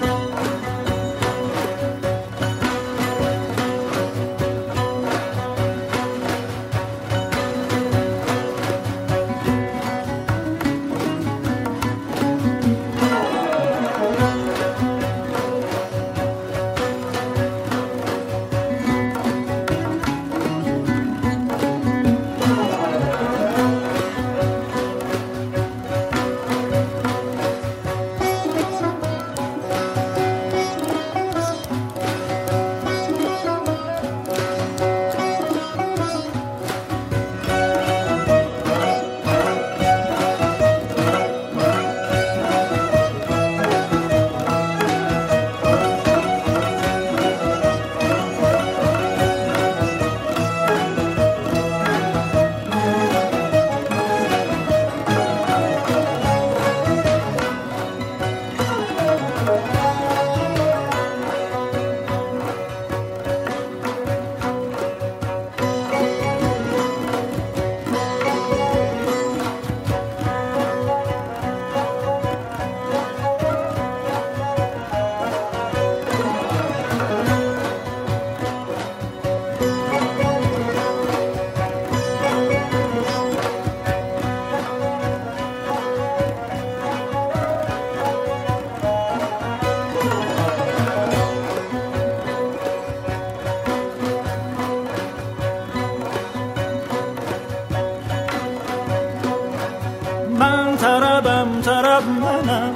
طرب منم،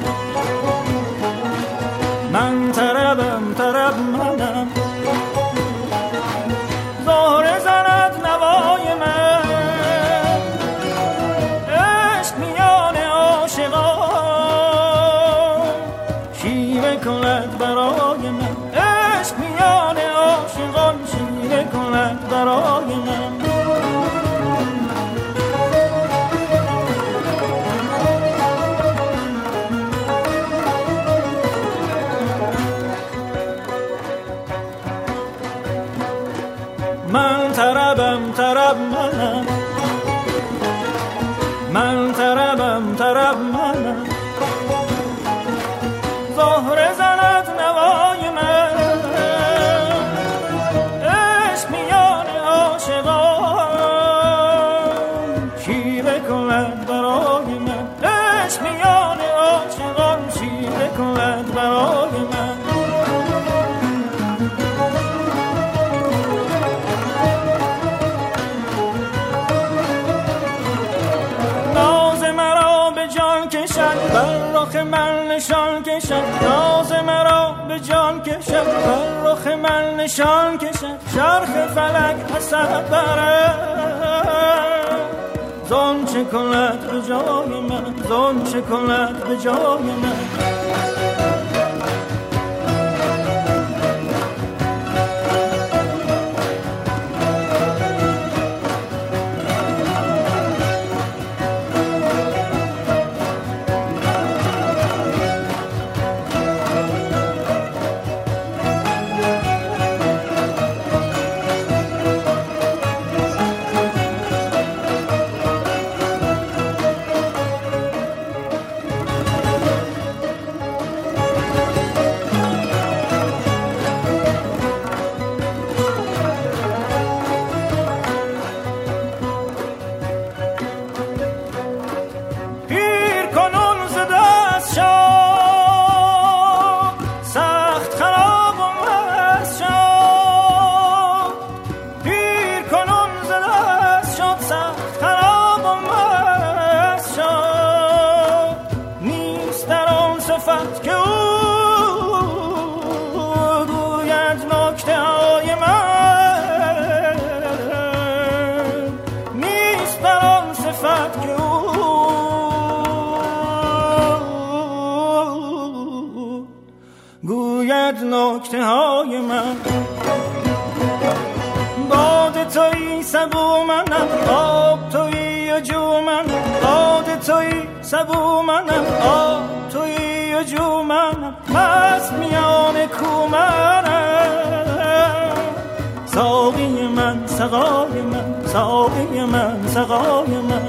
من طربم طرب منم، زهره زند نوای من، عشق میان عاشقان شیوه کند برای من، عشق میان عاشقان شیوه کند برای من. من طربم طرب منم، من طربم طرب منم، زهره زند نوای من، عشق میان عاشقان شیوه کند برای من، عشق میان عاشقان شیوه کند برای من. بر رخ من نشان کشد، ناز مرا به جان کشد، بر رخ من نشان کشد، چرخ فلک حسد برد، زان چه کند به جای من، زان چه کند به جای من. گوید نکته های من، باد تویی سبو منم، آب تویی و جو منم، باد تویی سبو منم، آب تویی و جو منم، پس میان کو منم، ساقی من سقای من، ساقی من سقای من.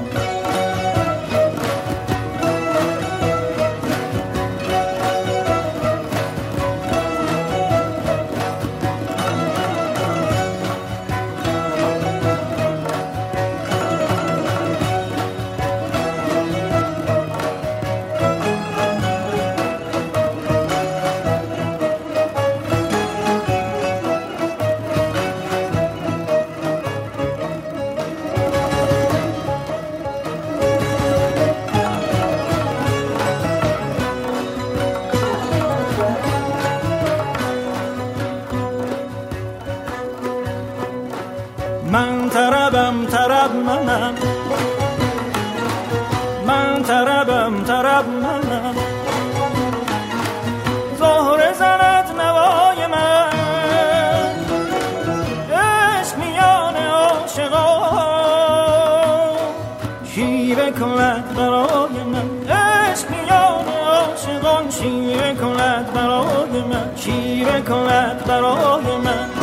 منم، من طربم طرب منم. زهره زند نوای من، عشق میان عاشقان شیوه کند برای من، عشق میان عاشقان شیوه کند برای من، شیوه کند برای من.